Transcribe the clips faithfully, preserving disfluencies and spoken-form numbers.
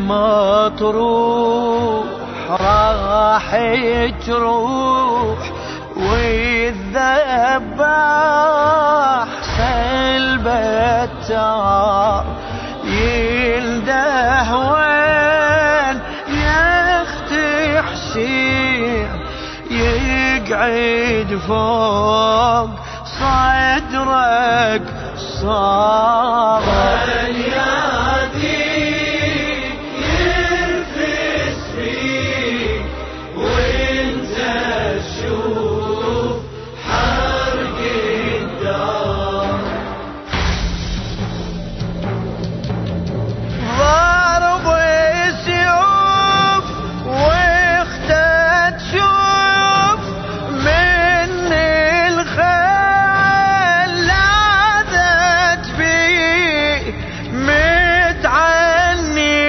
المطروح راح تروح والذباح سلبته يلده وين يا اختي حسين يقعد فوق صدرك صار يناديك يرفس فيك وانت تشوف حرق الدار ضرب السيوف واختت شوف من الخيل لاذت بيك متعني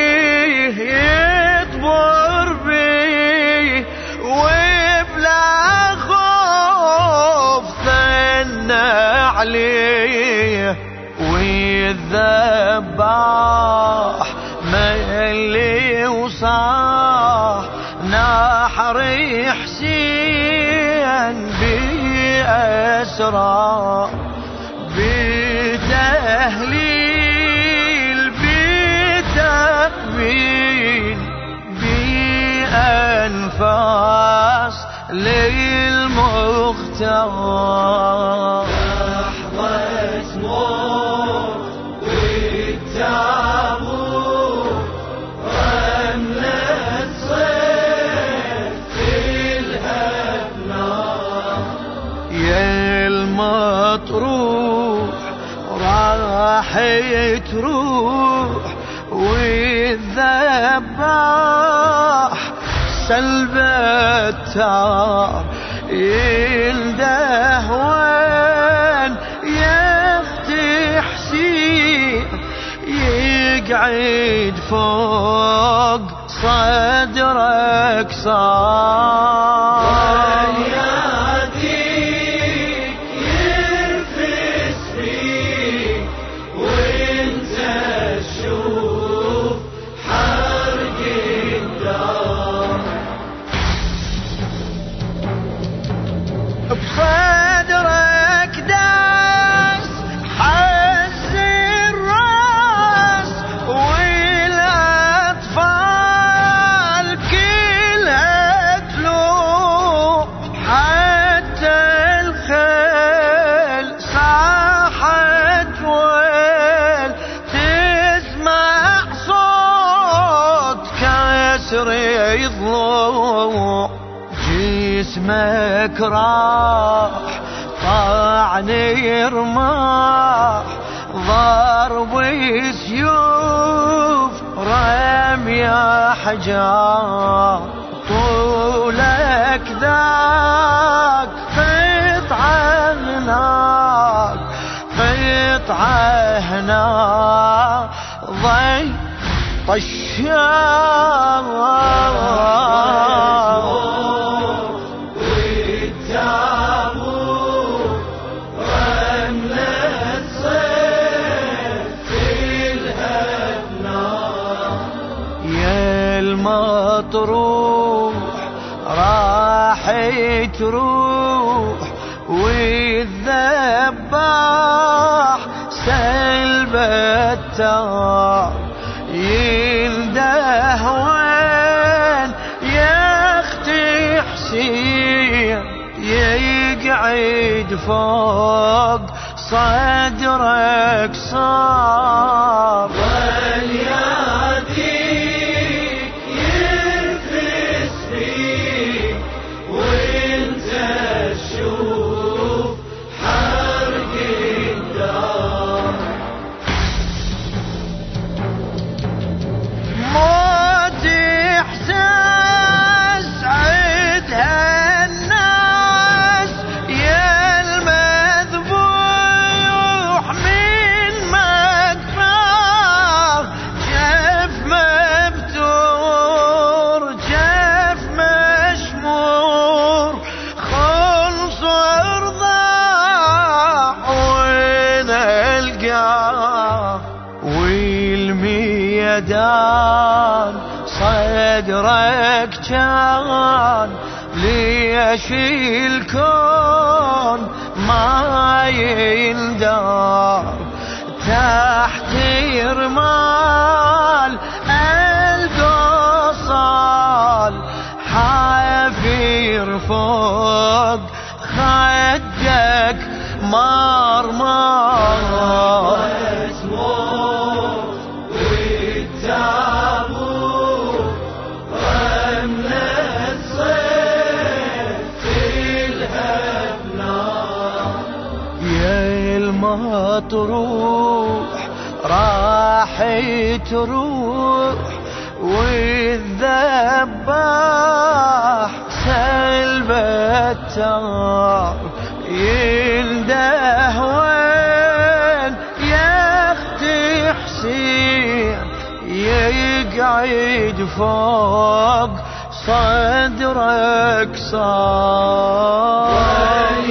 يطبر بيه وبلا خوف ثنى عليه والذباح ملي وصاح نحر حسين بأسرى بتهليل بتكبير بأنفاس للمختار لحظة موت والتابوت رملة صيف كلها بنار يا المطروح راح تروح والذباح سلبته يلده وين يا اختي حسين يقعد فوق صدرك صار يناديك يرفس فيك وانت تشوف حرق الدار بصدرك داس حز الراس والاطفال كلها تلوح حتى الخيل صاحت ويل تسمع صوت كسر يضلوع جسمك راح طعني رماح ضرب سيوف رمي حجار طولك ذاك قطعة هناك قطعة هناك ضي طشار المطروح راح تروح والذباح سلبته يلده وين يا اختي حسين يقعد فوق صدرك صار دام صدرك كان ليش الكون ما يندار تحت رمال القصال حافير فوق خدك مرمار تروح راح تروح والذباح سلب التار ينده وين يا اختي حسين يقعد فوق صدرك صار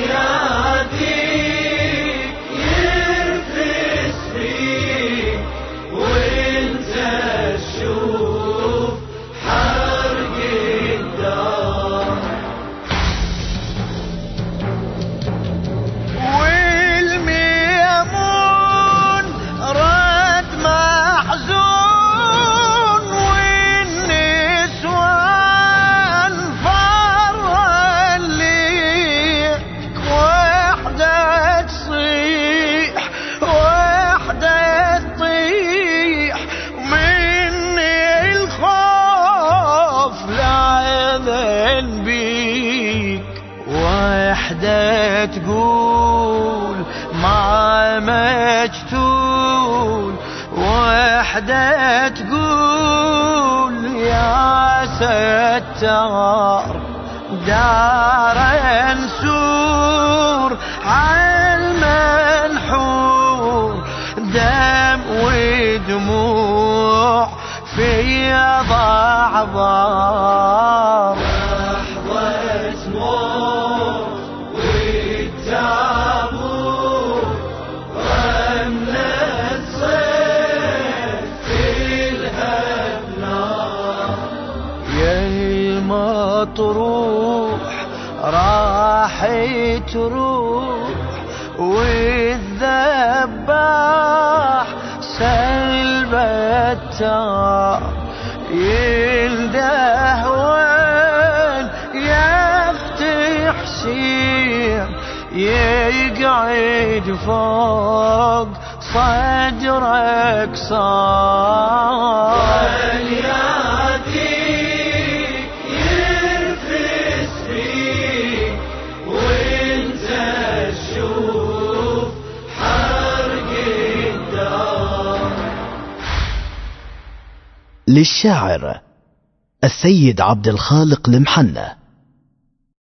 وحدة تقول ما مجتول وحدة تقول يا ستار دار نسور عالمنحور دم ودموع في ضعضار تروح راح تروح والذباح سلب التار ينده وين يا اختي حسين يقعد فوق صدرك صار للشاعر السيد عبد الخالق المحنة.